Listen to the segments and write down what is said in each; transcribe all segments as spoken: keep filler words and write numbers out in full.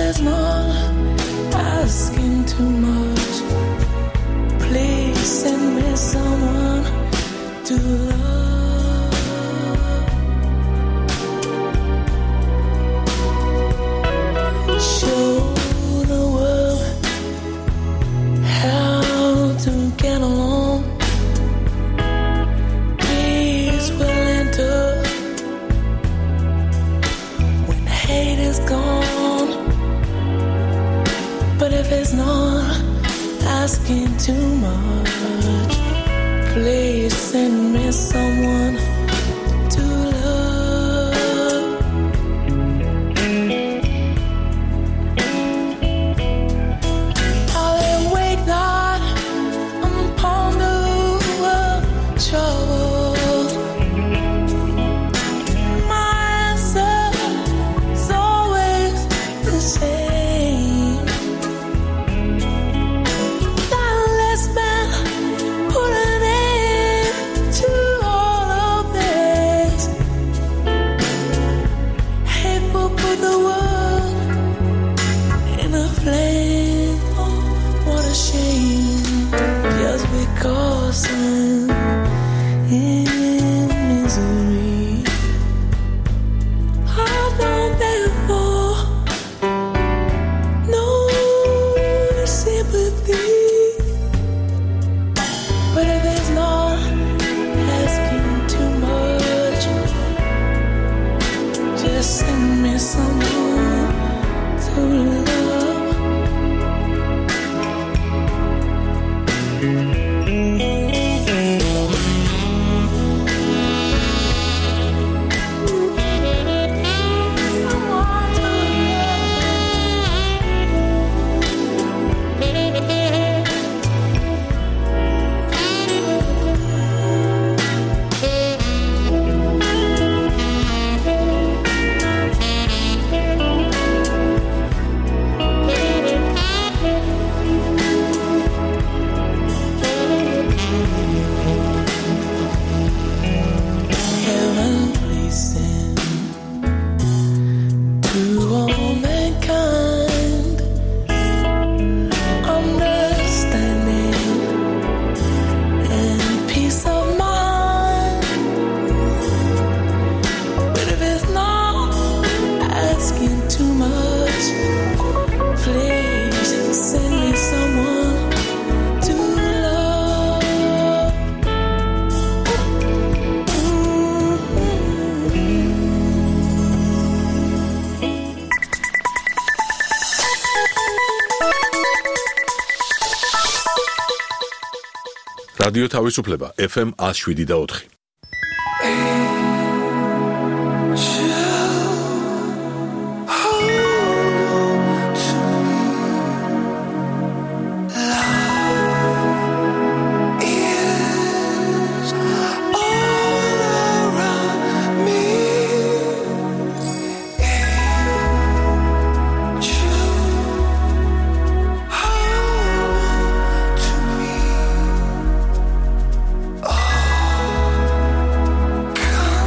it's not asking too much, please send me someone to love. Show the world how to get along. Peace will enter when hate is gone. But if it's not asking too much, please send me someone to love. I'll lay awake night and ponder over trouble. My answer is always the same. That last man put an end to all of this. Hate will put the world in a flame. Oh, what a shame. Just because I'm in misery, I don't beg for no sympathy. But if it's not asking too much, just send me someone to love. Someone to heaven, please send to all mankind understanding and peace of mind. But if it's not asking too much, please send me someone to love. რადიო თავისუფლება ეფ ემ one oh seven და four. Come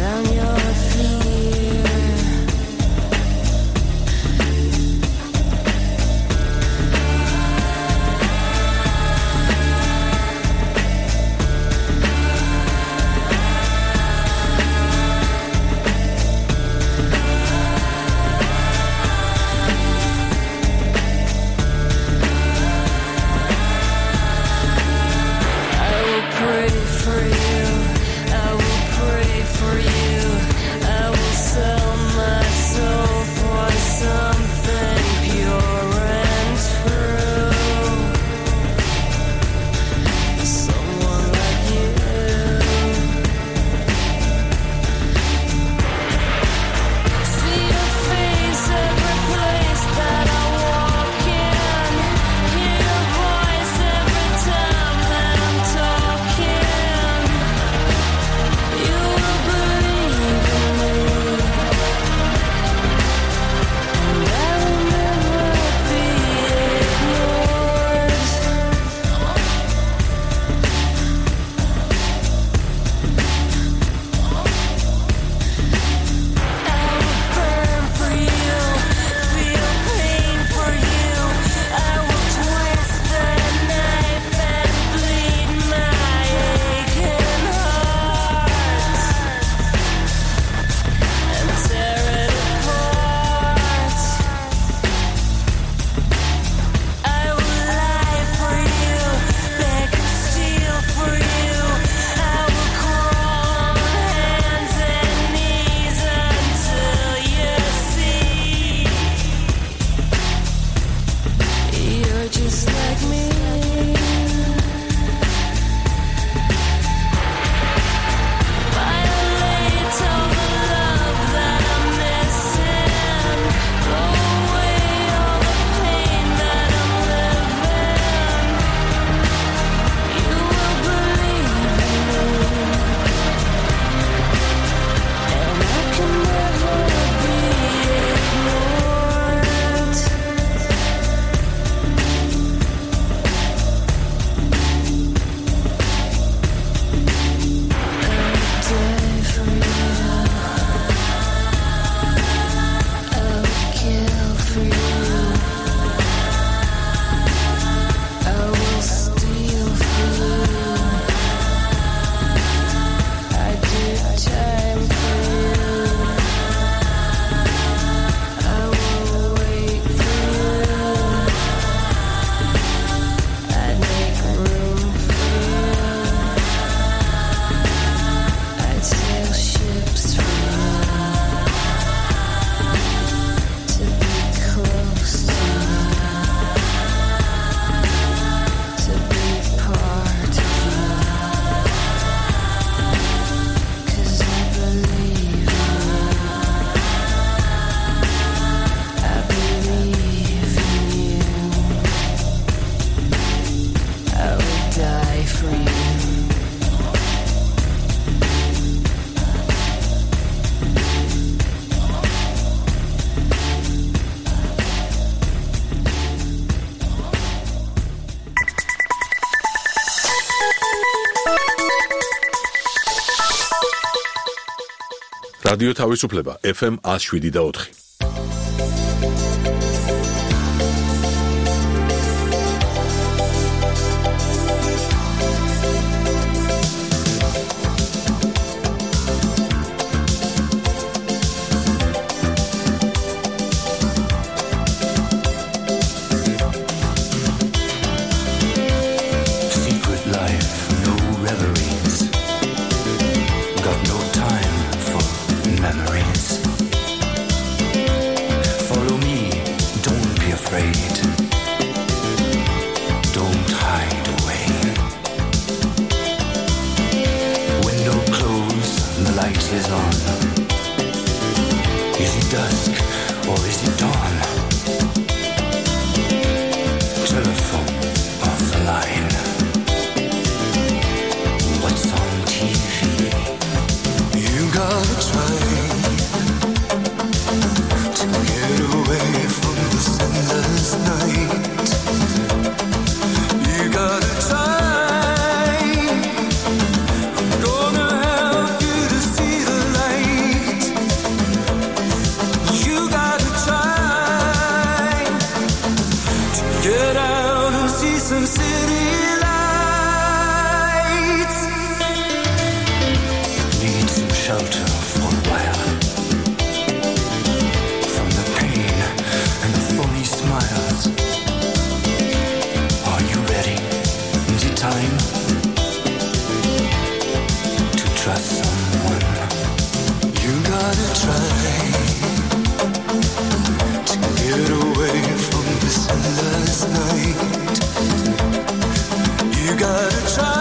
რადიო თავისუფლება ეფ ემ one oh seven და four. Gonna help you to see the light. shelter for a while from the pain and the phony smiles. Are you ready? Is it time to trust someone? You gotta try to get away from this endless night. You gotta try.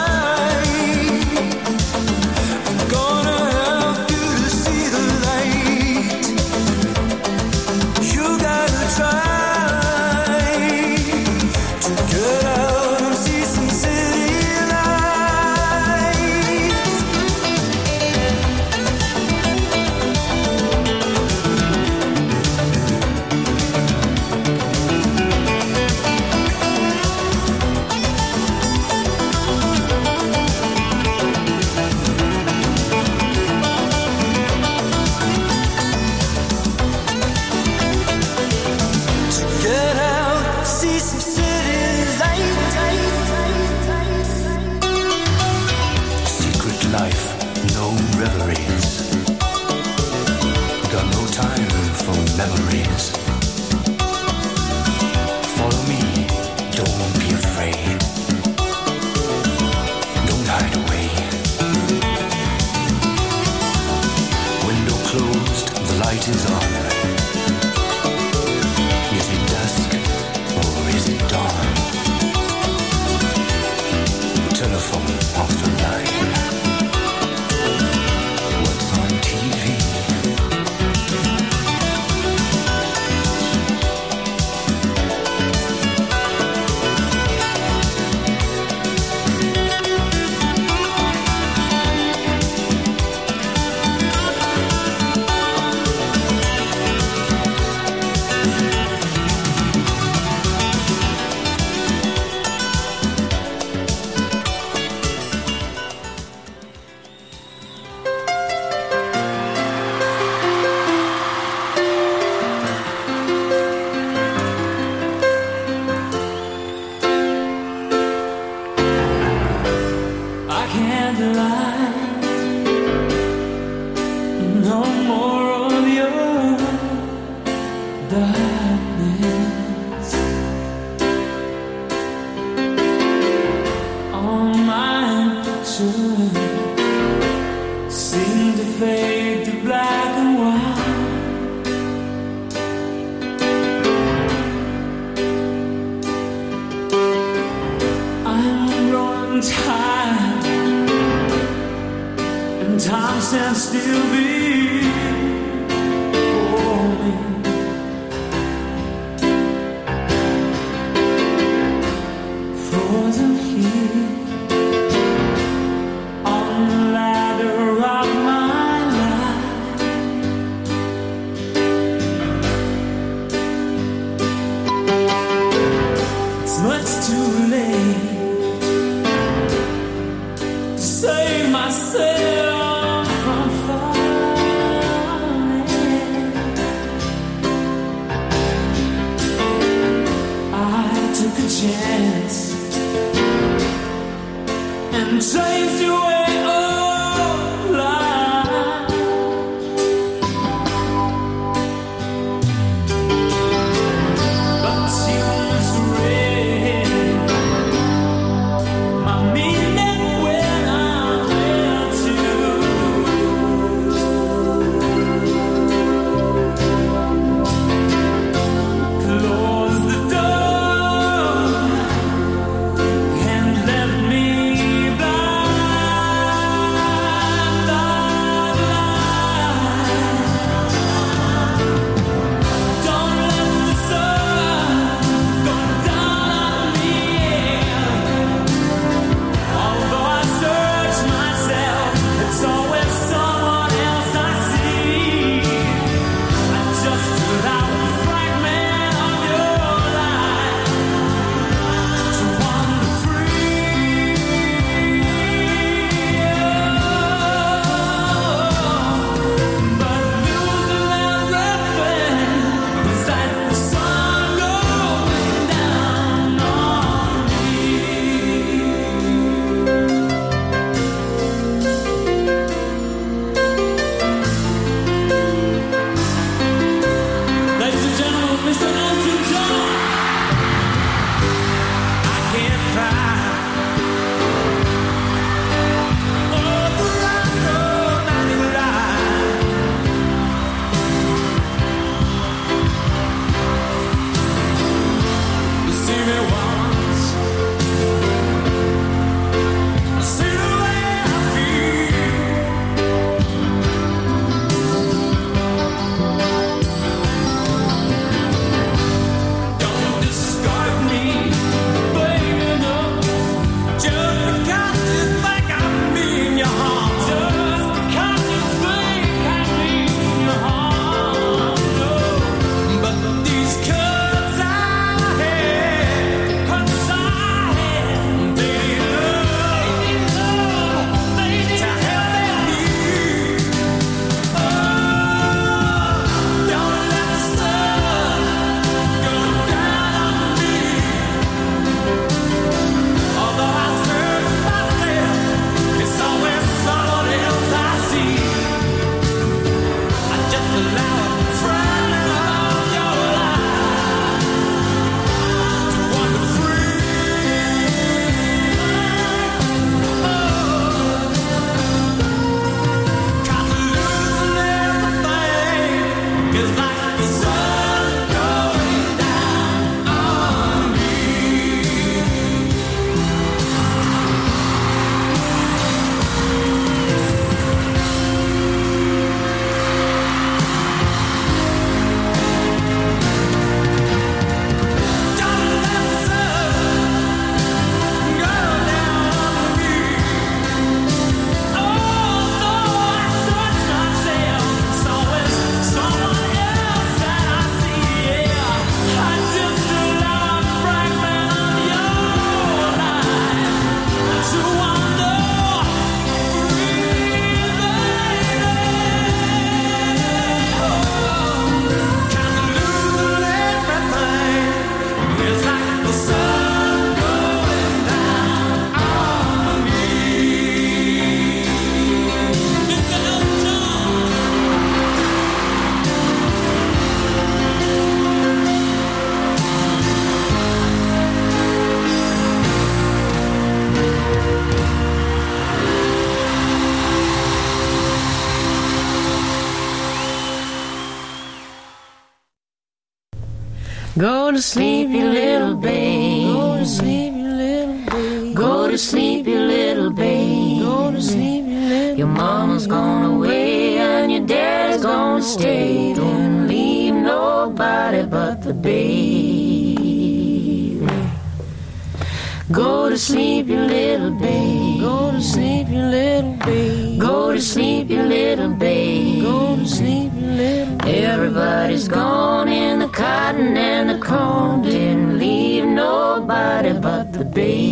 Go to sleep, you little babe. Go to sleep, you little babe. Go to sleep, you little babe. Go to sleep, you little. Your mama's gone away and your dad's gonna stay. Don't leave nobody but the baby. Go to sleep, you little babe. Go to sleep, you little babe. Go to sleep, you little babe. Go to sleep, you little babe. Everybody's gone in the cotton and the corn. Didn't leave nobody but the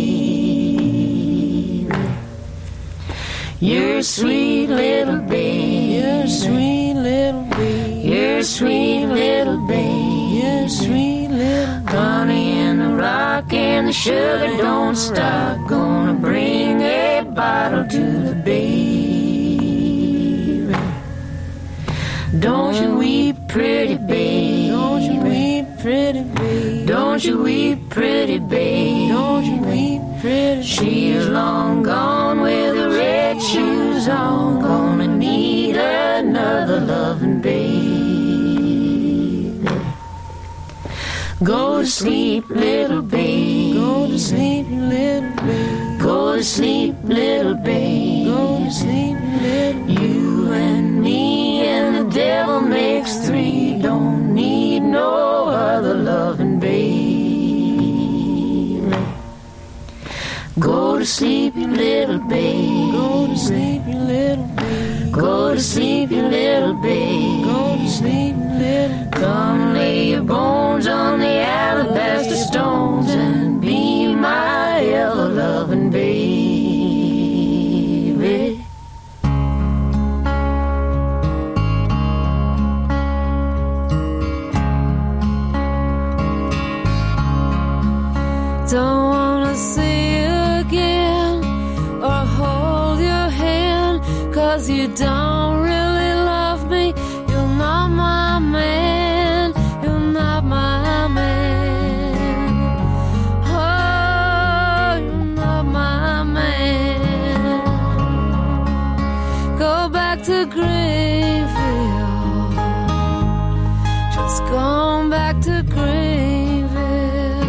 baby. You're a sweet little babe. You're a sweet little babe. You're a sweet little babe. You're a sweet little babe. Honey in the rock and the sugar don't stop. Gonna bring a bottle to the baby. Don't you weep, pretty babe. Don't you weep, pretty babe. Don't you weep, pretty babe. Don't you weep, pretty babe. She's long gone with the red shoes on. Gonna need another loving babe. Go to sleep, little babe. Go to sleep, little babe. Go to sleep, little babe. Go to sleep, little babe. You and me and the devil makes three. Don't need no other loving babe. Go to sleep, you little babe. Go to sleep, you little babe. Go to sleep, you little babe. Go to sleep, you little babe. Come lay your bones on the alabaster stones and be my ever-loving baby. Don't wanna see you again or hold your hand, 'cause you don't really love me. You're not my man, you're not my man. Oh, you're not my man. Go back to Greenville, just going back to Greenville.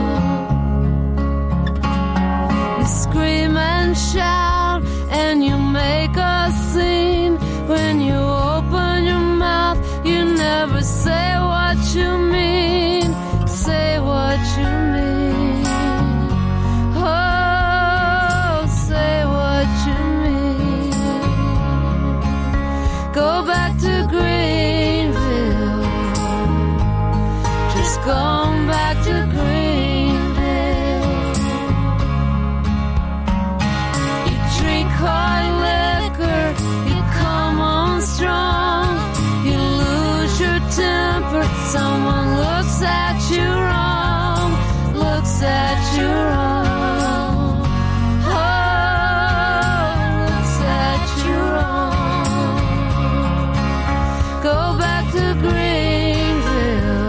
You scream and shout and you make a scene. When you open your mouth, you never say what you mean. Say what you mean. Oh, say what you mean. Go back to Greenville, just going back to Greenville. You drink hard liquor, you come on strong, you lose your temper. Someone looks at you wrong, looks at you wrong. Oh, looks at you wrong. Go back to Greenville,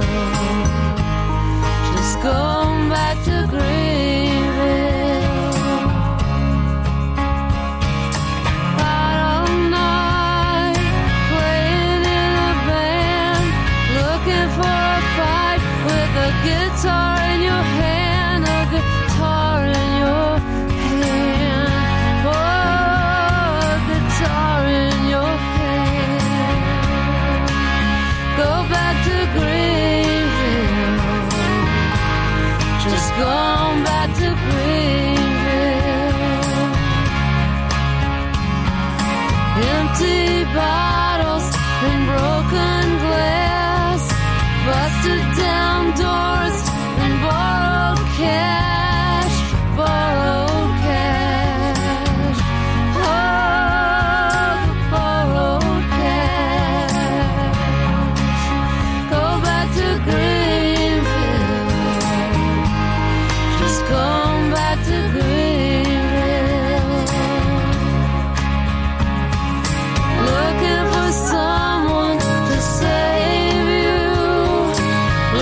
just going back to Greenville. Out all night, playing in a band, looking for a fight with a guitar in your hand, a guitar in your hand. Oh, a guitar in your hand. Go back to Greenville, just going back to Greenville. Empty bottles and broken glass, busted down doors and borrowed cash, borrowed cash. Oh, the borrowed cash. Go back to Greenville, just going back to Greenville. Looking for someone to save you,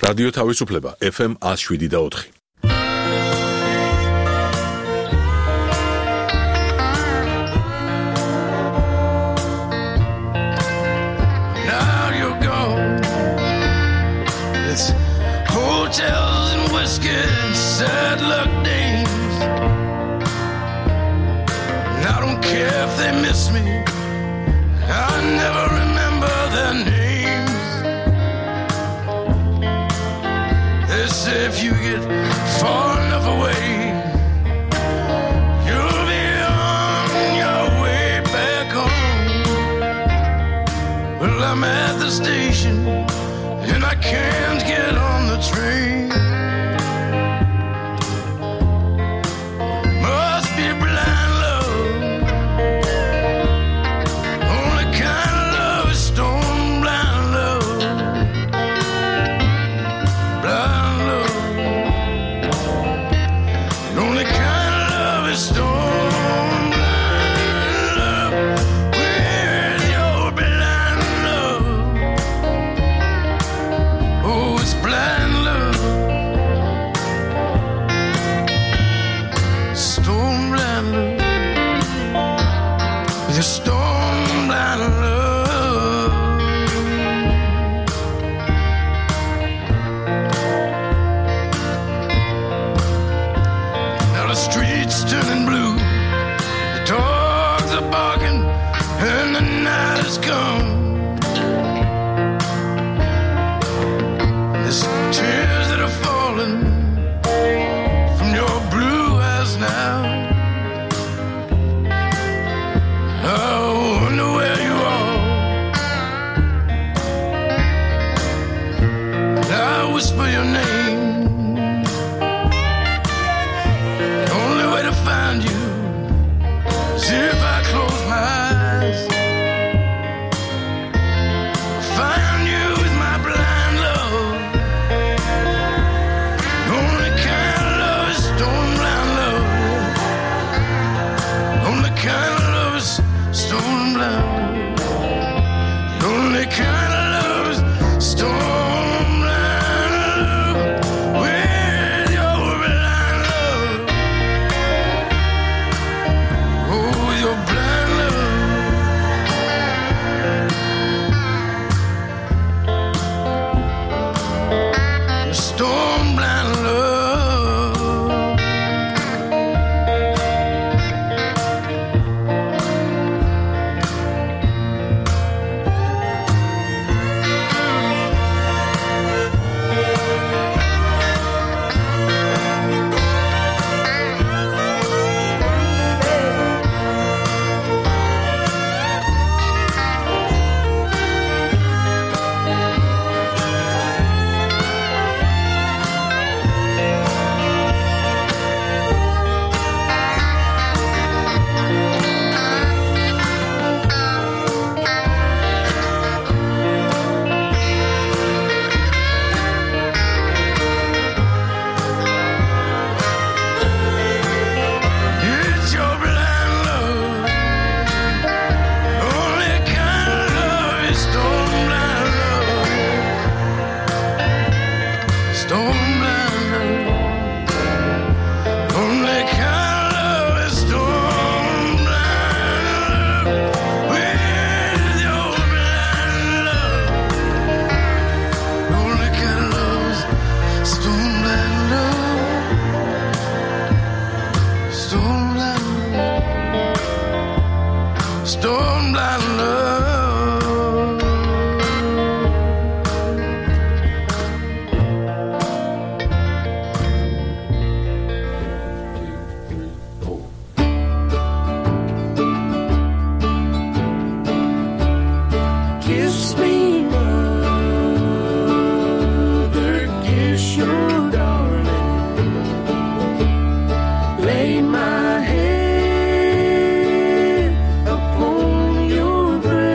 რადიო თავისუფლება ეფ ემ one oh seven და four. Now you're gone. It's hotels and whiskey and sad luck days. And I don't care if they miss me. I never remember their names. They say if you get far enough away, you'll be on your way back home. Well, I'm at the station and I can't get on the train. Must be blind love. Only kind of love is stone blind love. Blind love. The only kind of love is stone blind love. With your blind love. Oh, it's blind love. Stone blind love. With your stone blind love. Now the streets turning blue. The dogs are barking and the night has come. There's tears that are falling from your blue eyes now. I wonder where you are. I whisper your name. The only way to find you is if I close my eyes. Find you with my blind love. The only kind of love is stone blind love. The only kind of love is stone blind love. The only kind of love is stone blind love. With your blind love. Oh, with your blind love. Your stone blind love. It's your blind love. Only kind of love is stone blind love. Stone blind love. Only kind of love is stone blind love. With your blind love. Only kind of love is stone blind love. Stone blind love. Stone blind love. Kiss me, mother, kiss your darling. Lay my head upon your breast.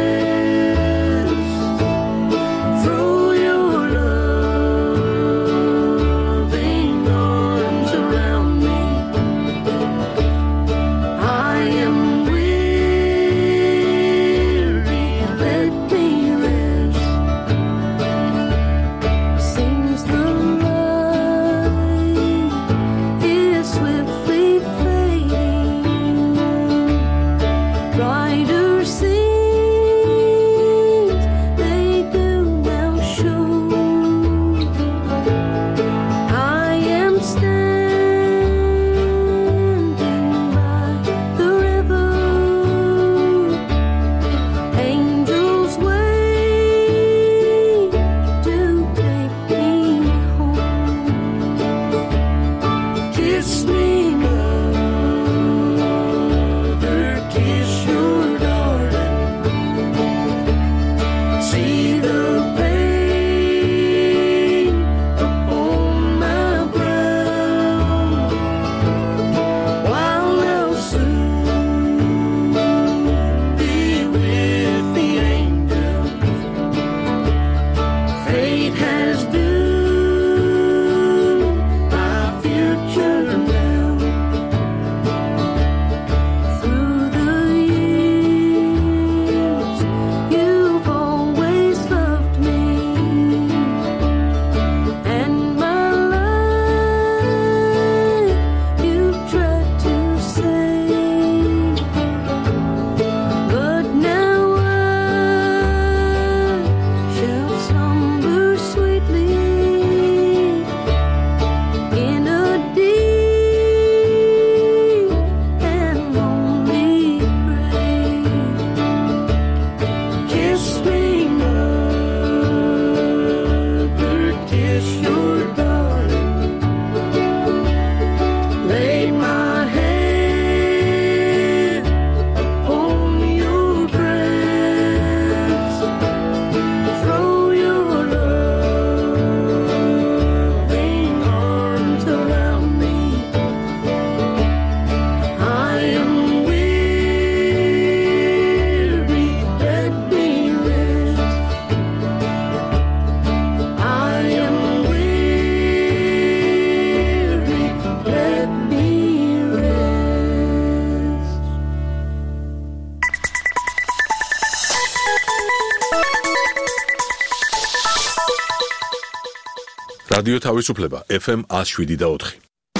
რადიო თავისუფლება ეფ ემ one oh seven და four.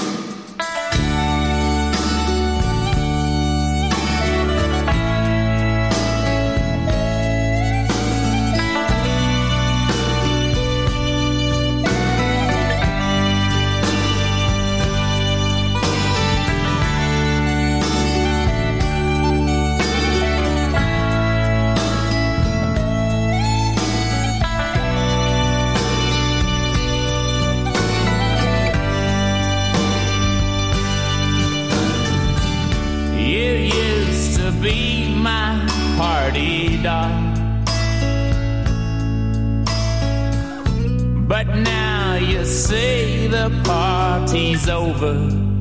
But now you say the party's over.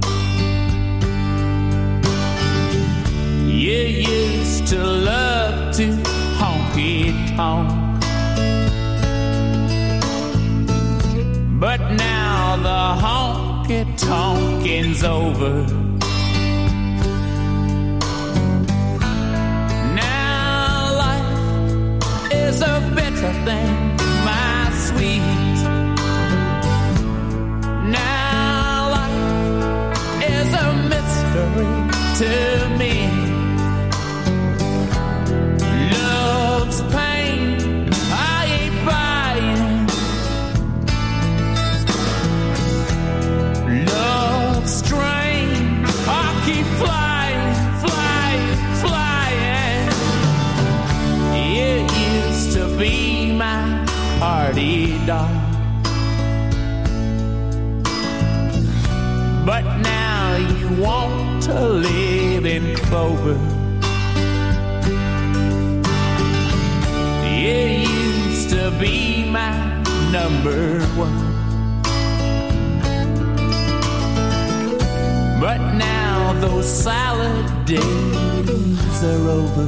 You used to love to honky-tonk, but now the honky-tonking's over. Now life is a bitter thing, my sweet. To me, love's pain, I ain't buying. Love's strain, I keep flying, flying, flying. It used to be my party doll, but now you want to live in clover. It used to be my number one, but now those salad days are over.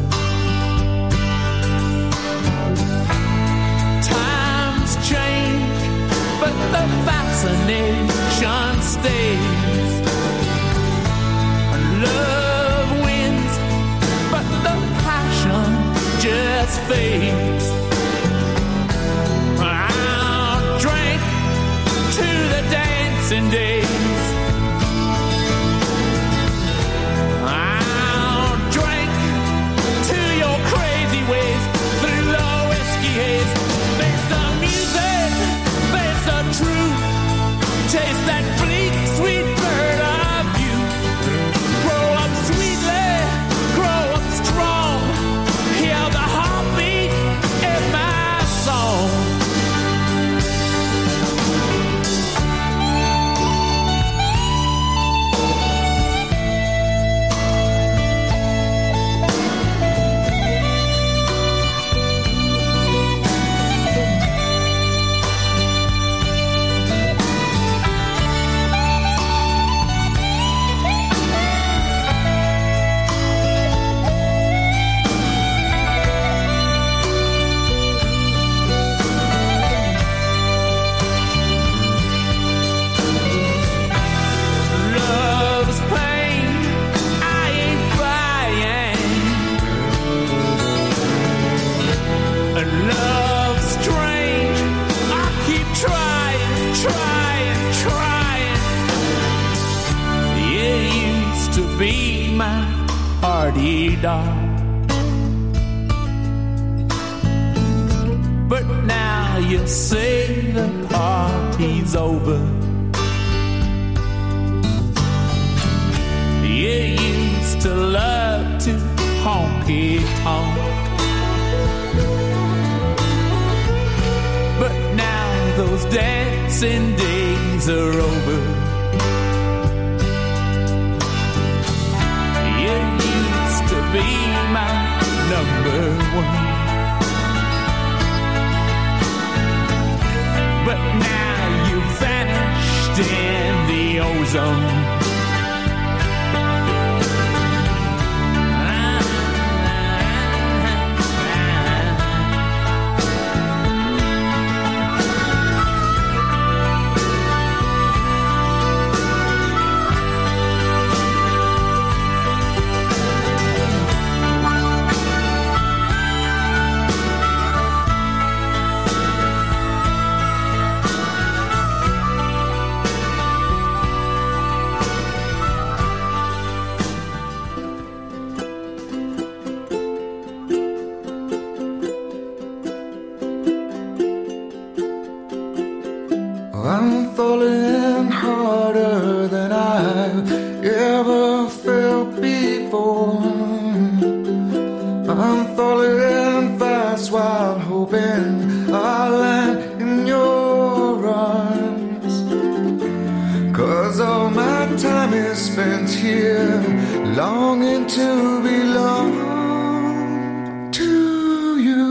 Times change, but the fascination stays. Love wins, but the passion just fades. I'll drink to the dancing days. I'll drink to your crazy ways through the whiskey haze. Face the music, face the truth. Taste that bleak, sweet bird of you. Grow up sweetly, grow up strong. Hear the heartbeat in my song. But now you say the party's over. You used to love to honky-tonk, but now those dancing days are over. You used to be my number one, but now you vanished in the ozone. when I land in your arms. 'Cause all my time is spent here, longing to belong to you.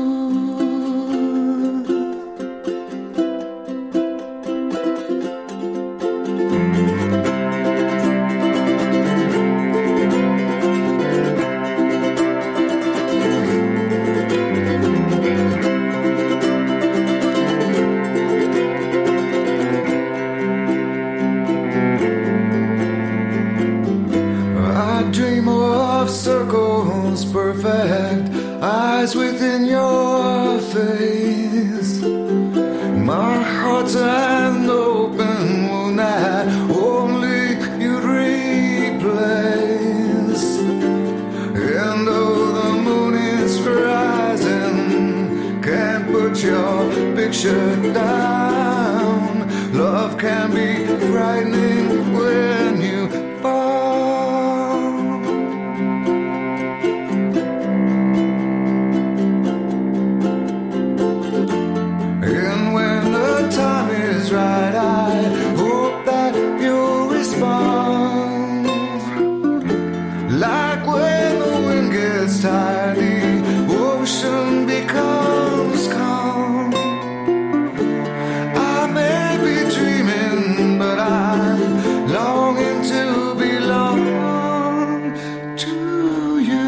Circles perfect, eyes within your face. My heart's an open wound that only you'd replace. And though the moon is rising, can't put your picture down. Love can be frightening when you fall. Right, I hope that you'll respond. Like when the wind gets tired, the ocean becomes calm. I may be dreaming, but I'm longing to belong to you.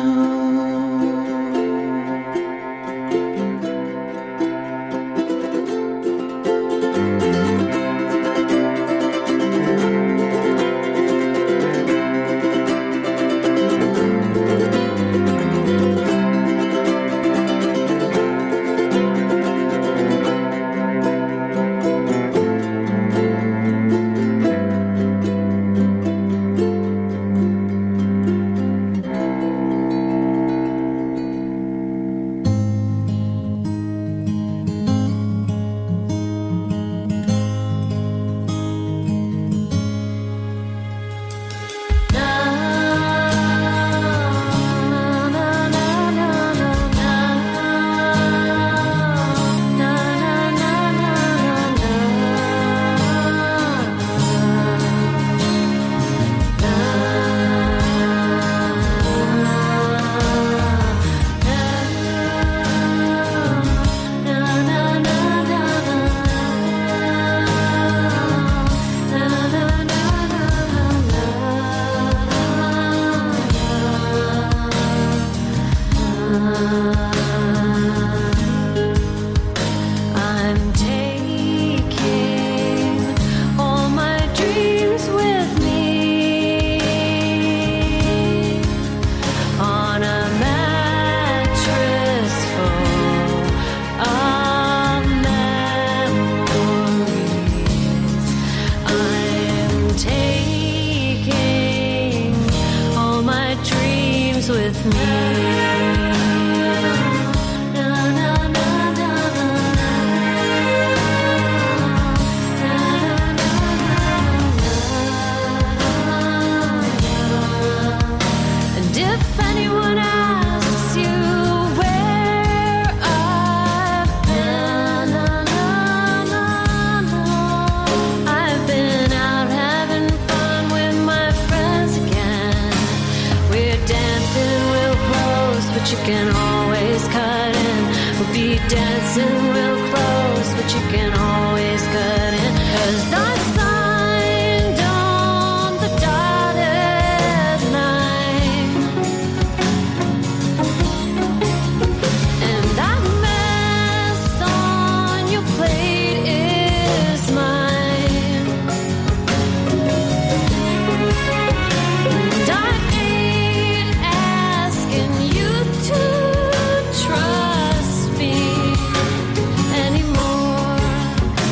With me. And if anyone asks you where I've been, I've been out having fun with my friends again. We're dancing real close, but you can always cut in. We'll be dancing real close, but you can always cut in. 'Cause I signed on the dotted line, and that mess on your plate is mine. And I ain't asking you to trust me anymore.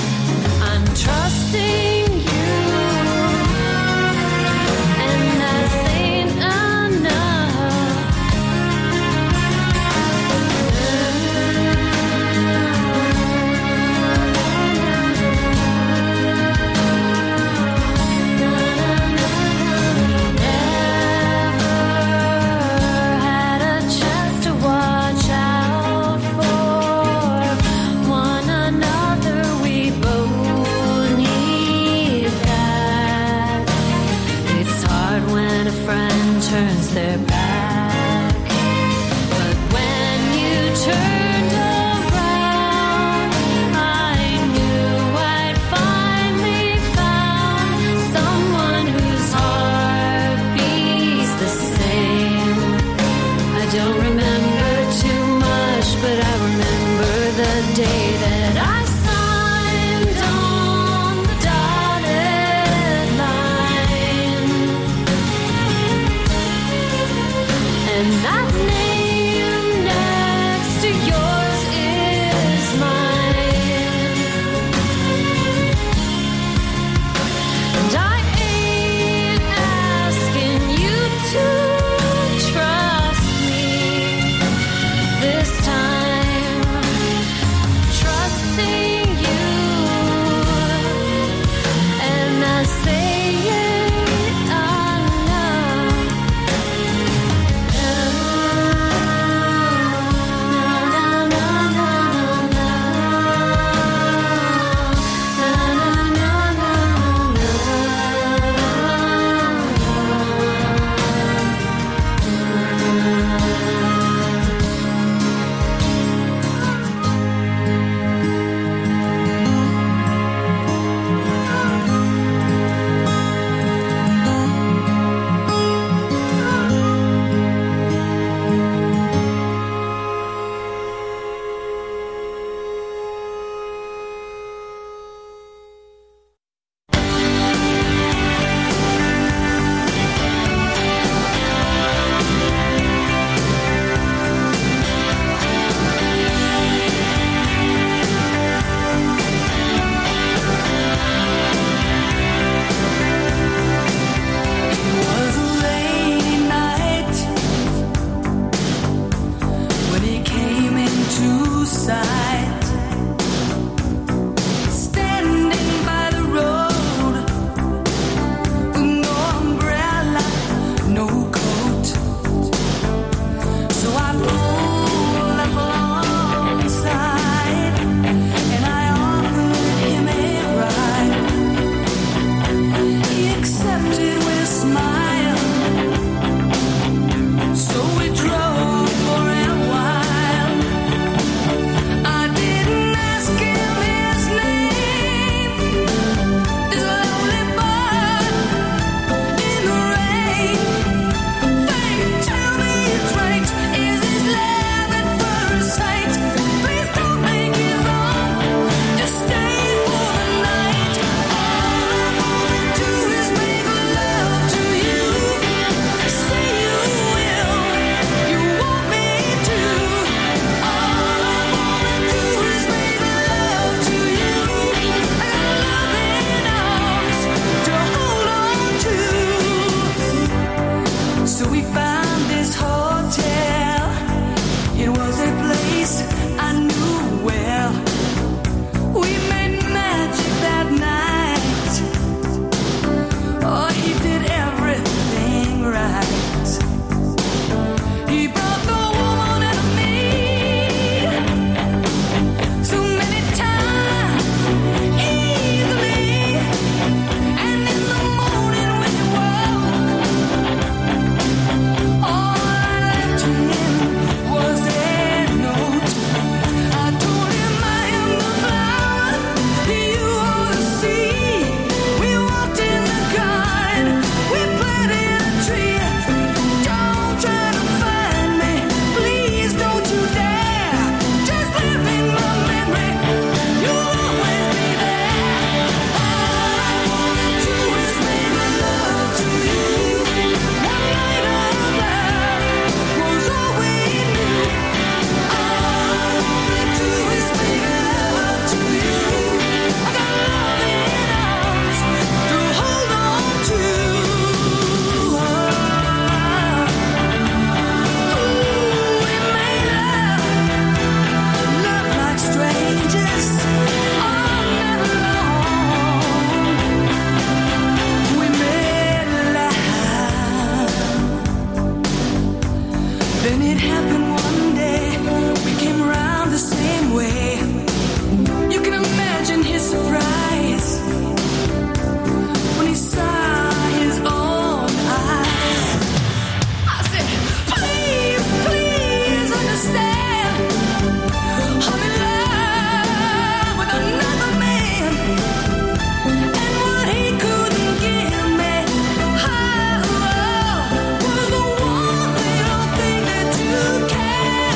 Then it happened one day, we came around the same way. You can imagine his surprise when he saw his own eyes. I said, please, please understand, I'm in love with another man, and what he couldn't give me, oh, was the one little thing that you can.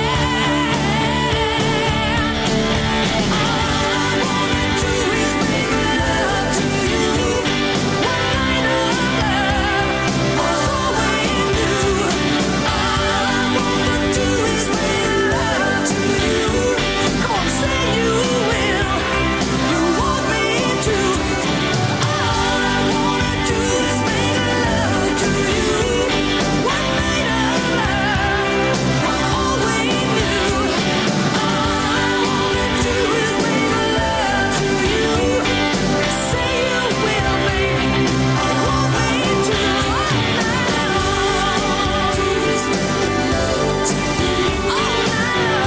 All I wanna do is make love to you. One night of love was all we knew. All I wanna do is make love to you. Come on, say you will. You want me to. All I wanna do is make love to you. One night of love was all we knew. All I wanna do is make love to you. Say you will, baby. You want me to. All I wanna do is make love to you. All night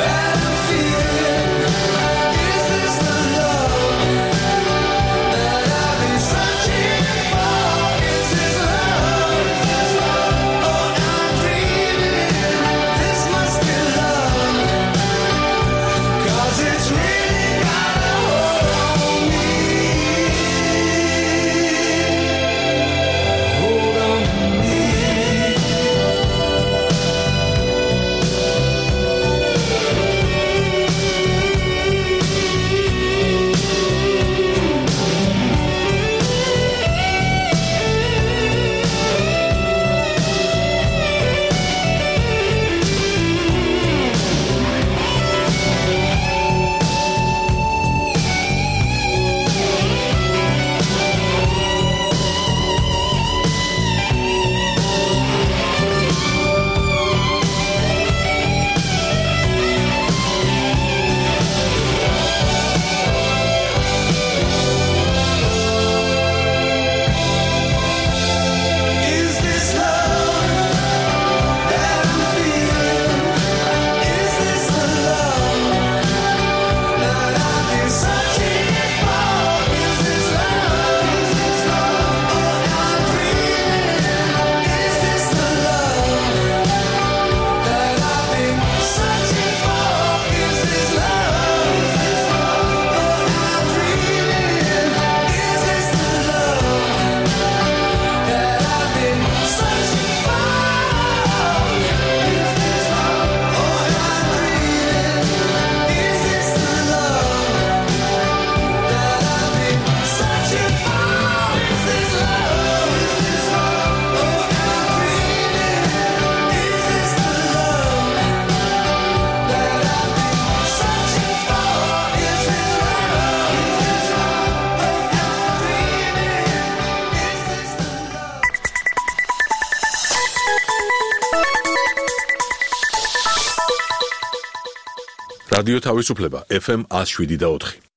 that რადიო თავისუფლება, ეფ ემ one oh seven point four.